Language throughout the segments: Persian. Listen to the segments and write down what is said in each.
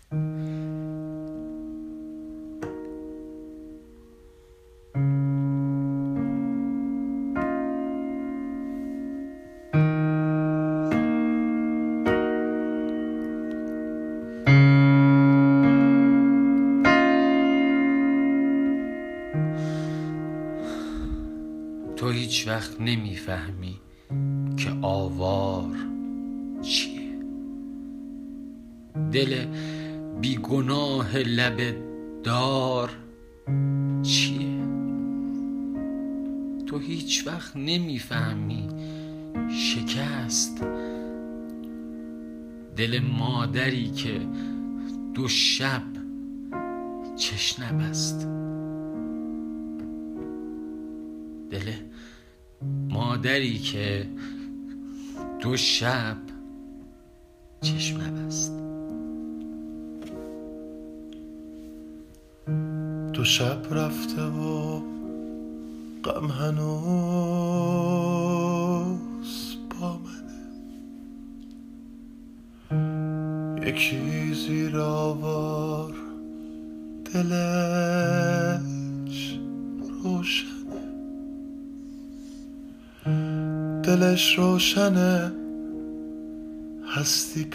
تو هیچ وقت نمیفهمی که آوار چیه، دل بیگناه لب دار چیه. تو هیچ وقت نمیفهمی شکست دل مادری که 2 شب چش نبست، دل مادری که 2 شب چشم نبست. 2 شب رفته و غم هنوز با منه، یکی زیر آوار دلش روشنه، دلش روشنه هستی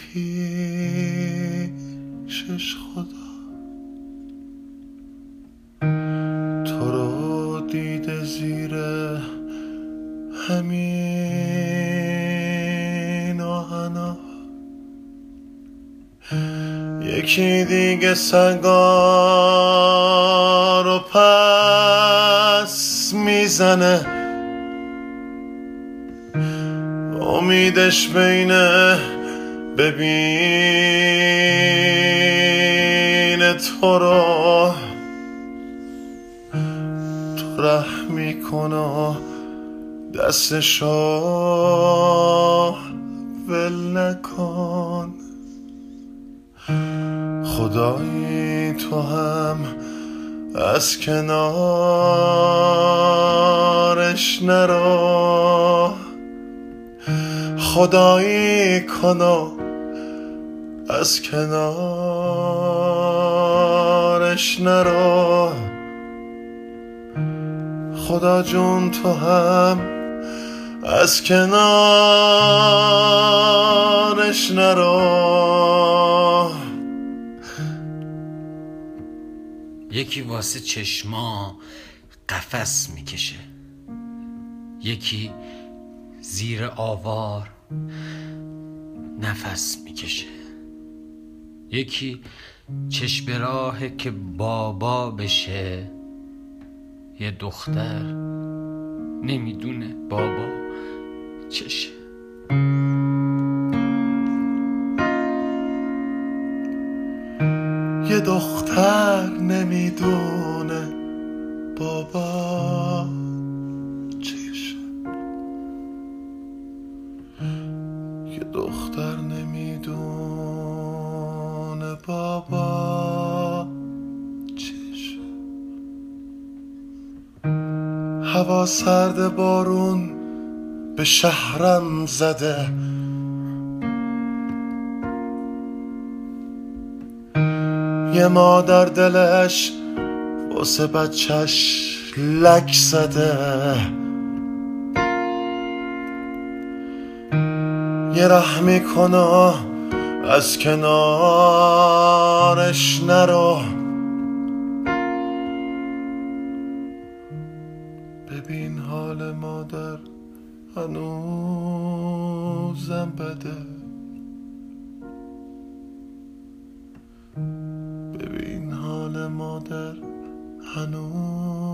پیشش خدا. تو رو دیده زیر همین آهنا، یکی دیگه سنگا رو پس میزنه، امیدش بینه ببینه تو رو، تو رحم میکنه دستشو ول نکن. خدایی تو هم از کنارش نرو، خدایی کنو از کنارش نرو. خدا جون تو هم از کنارش نرو. یکی واسه چشما قفس میکشه، یکی زیر آوار نفس میکشه، یکی چشم راهه که بابا بشه، یه دختر نمیدونه بابا چشه. یه دختر نمیدونه بابا چشه، یه دختر نمیدونه بابا چشه. هوا سرد بارون به شهرم زده، یه مادر دلش واسه بچهش لک زده، یه رحمی کنه از کنارش نرو. ببین حال مادر هنوزم بده، ببین حال مادر هنوز